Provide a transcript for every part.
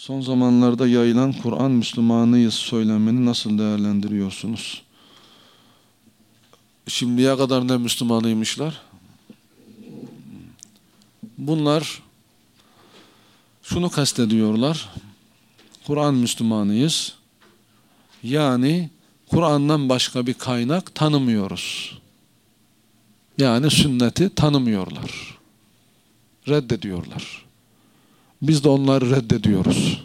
Son zamanlarda yayılan Kur'an Müslümanıyız söylemini nasıl değerlendiriyorsunuz? Şimdiye kadar ne Müslümanıymışlar? Bunlar şunu kastediyorlar. Kur'an Müslümanıyız. Yani Kur'an'dan başka bir kaynak tanımıyoruz. Yani sünneti tanımıyorlar. Reddediyorlar. Biz de onları reddediyoruz.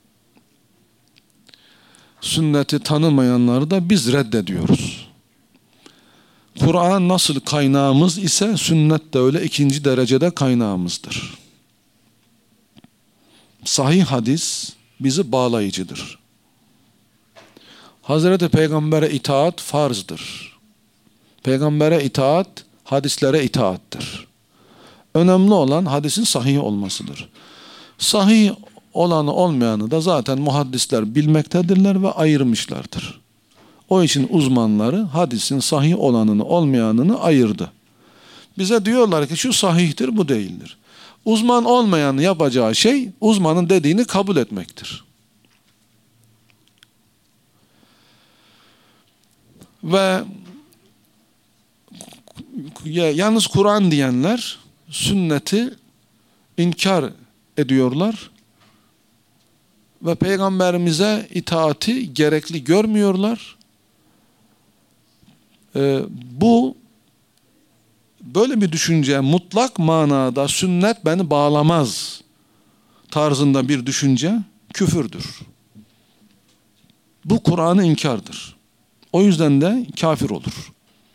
Sünneti tanımayanları da biz reddediyoruz. Kur'an nasıl kaynağımız ise sünnet de öyle ikinci derecede kaynağımızdır. Sahih hadis bizi bağlayıcıdır. Hazreti Peygamber'e itaat farzdır. Peygambere itaat, hadislere itaattır. Önemli olan hadisin sahih olmasıdır. Sahih olanı olmayanı da zaten muhaddisler bilmektedirler ve ayırmışlardır. O için uzmanları hadisin sahih olanını olmayanını ayırdı. Bize diyorlar ki şu sahihtir, bu değildir. Uzman olmayanın yapacağı şey uzmanın dediğini kabul etmektir. Ve yalnız Kur'an diyenler sünneti inkar ediyorlar ve Peygamberimize itaati gerekli görmüyorlar. Böyle bir düşünce mutlak manada sünnet beni bağlamaz tarzında bir düşünce küfürdür. Bu Kur'an'ı inkardır. O yüzden de kafir olur.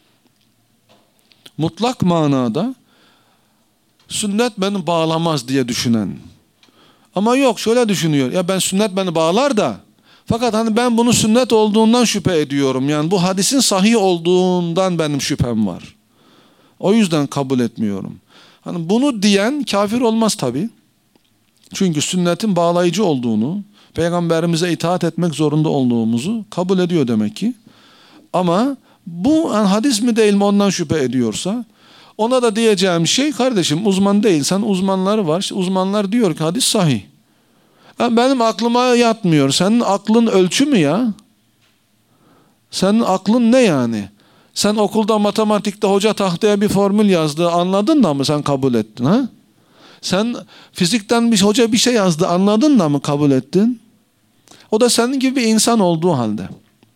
Mutlak manada sünnet beni bağlamaz diye düşünen. Ama yok şöyle düşünüyor. Ya ben sünnet beni bağlar da fakat hani ben bunu sünnet olduğundan şüphe ediyorum. Yani bu hadisin sahih olduğundan benim şüphem var. O yüzden kabul etmiyorum. Hani bunu diyen kafir olmaz tabii. Çünkü sünnetin bağlayıcı olduğunu, Peygamberimize itaat etmek zorunda olduğumuzu kabul ediyor demek ki. Ama bu yani hadis mi değil mi ondan şüphe ediyorsa ona da diyeceğim şey kardeşim uzman değilsen uzmanları var. Uzmanlar diyor ki hadis sahih. Yani benim aklıma yatmıyor. Senin aklın ölçü mü ya? Senin aklın ne yani? Sen okulda matematikte hoca tahtaya bir formül yazdı anladın da mı sen kabul ettin ha? Sen fizikten bir hoca bir şey yazdı anladın da mı kabul ettin? O da senin gibi bir insan olduğu halde.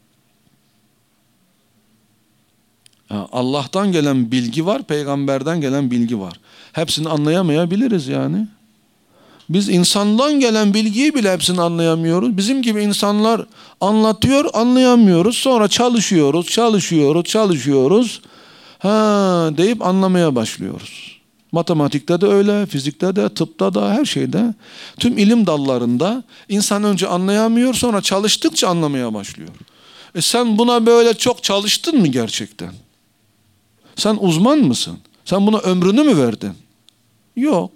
Allah'tan gelen bilgi var, peygamberden gelen bilgi var. Hepsini anlayamayabiliriz yani. Biz insandan gelen bilgiyi bile hepsini anlayamıyoruz. Bizim gibi insanlar anlatıyor, anlayamıyoruz. Sonra çalışıyoruz deyip anlamaya başlıyoruz. Matematikte de öyle, fizikte de, tıpta da, her şeyde. Tüm ilim dallarında insan önce anlayamıyor, sonra çalıştıkça anlamaya başlıyor. Sen buna böyle çok çalıştın mı gerçekten? Sen uzman mısın? Sen buna ömrünü mü verdin? Yok.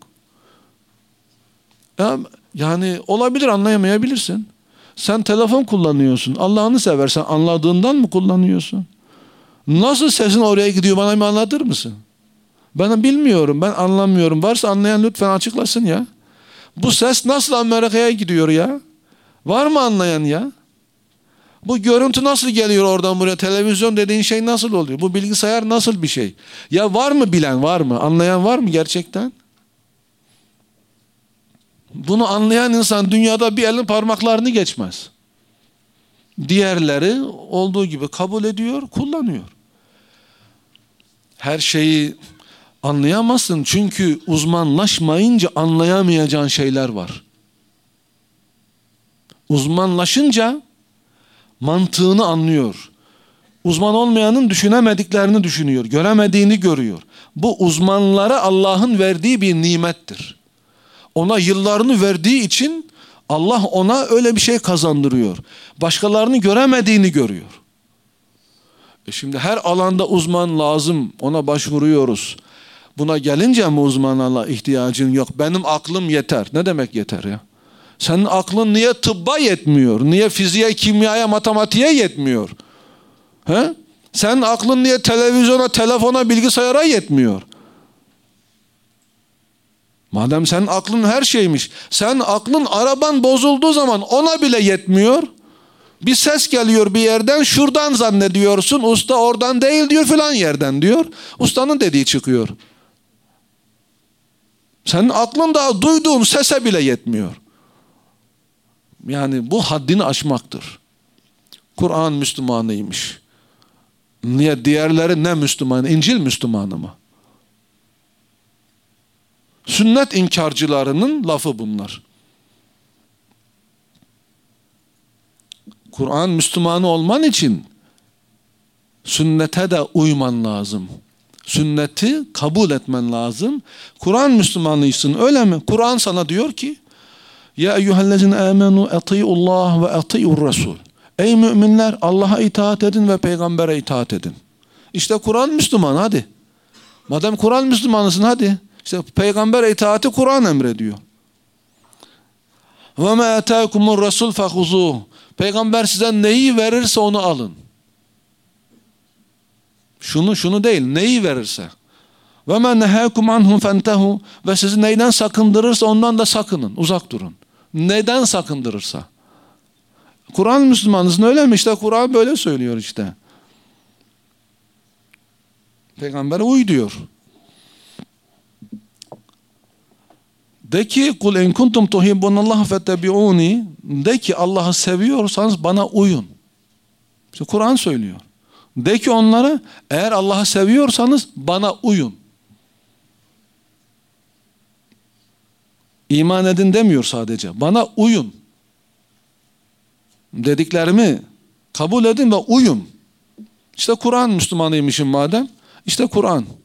Yani olabilir anlayamayabilirsin. Sen telefon kullanıyorsun. Allah'ını seversen anladığından mı kullanıyorsun? Nasıl sesin oraya gidiyor bana bir anlatır mısın? Ben bilmiyorum, ben anlamıyorum. Varsa anlayan lütfen açıklasın ya. Bu ses nasıl Amerika'ya gidiyor ya? Var mı anlayan ya? Bu görüntü nasıl geliyor oradan buraya? Televizyon dediğin şey nasıl oluyor? Bu bilgisayar nasıl bir şey? Ya var mı bilen, var mı? Anlayan var mı gerçekten? Bunu anlayan insan dünyada bir elin parmaklarını geçmez. Diğerleri olduğu gibi kabul ediyor, kullanıyor. Her şeyi anlayamazsın çünkü uzmanlaşmayınca anlayamayacağın şeyler var. Uzmanlaşınca mantığını anlıyor. Uzman olmayanın düşünemediklerini düşünüyor, göremediğini görüyor. Bu uzmanlara Allah'ın verdiği bir nimettir. Ona yıllarını verdiği için Allah ona öyle bir şey kazandırıyor. Başkalarını göremediğini görüyor. Şimdi her alanda uzman lazım. Ona başvuruyoruz. Buna gelince mi uzmanlığa ihtiyacın yok? Benim aklım yeter. Ne demek yeter ya? Senin aklın niye tıbba yetmiyor? Niye fiziğe, kimyaya, matematiğe yetmiyor? He? Senin aklın niye televizyona, telefona, bilgisayara yetmiyor? Madem senin aklın her şeymiş. Sen aklın araban bozulduğu zaman ona bile yetmiyor. Bir ses geliyor bir yerden, şuradan zannediyorsun. Usta oradan değil diyor, filan yerden diyor. Ustanın dediği çıkıyor. Senin aklın da duyduğun sese bile yetmiyor. Yani bu haddini aşmaktır. Kur'an Müslümanıymış. Niye diğerleri ne Müslüman? İncil Müslümanı mı? Sünnet inkarcılarının lafı bunlar. Kur'an Müslümanı olman için sünnete de uyman lazım. Sünneti kabul etmen lazım. Kur'an Müslümanıysın, öyle mi? Kur'an sana diyor ki: Ya eyyühellezine amenu ati'ullah ve ati'ur Resul. Ey müminler, Allah'a itaat edin ve peygambere itaat edin. İşte Kur'an Müslüman, hadi. Madem Kur'an Müslümanısın, hadi. İşte peygambere itaati Kur'an emrediyor. Ve ma ataakumur Resul fehuzuh. Peygamber size neyi verirse onu alın. Şunu değil, neyi verirse. Ve ma nehakum anhum fentehu. Ve sizi neyden sakındırırsa ondan da sakının, uzak durun. Neden sakındırırsa. Kur'an Müslümanısın, öyle mi? İşte Kur'an böyle söylüyor işte. Peygamber'e uy diyor. De ki kul in kuntum tuhibbunallah fettebi'uni. De ki Allah'ı seviyorsanız bana uyun. İşte Kur'an söylüyor. De ki onlara, eğer Allah'ı seviyorsanız bana uyun. İman edin demiyor sadece. Bana uyun. Dediklerimi kabul edin ve uyun. İşte Kur'an Müslümanıymışım madem. İşte Kur'an.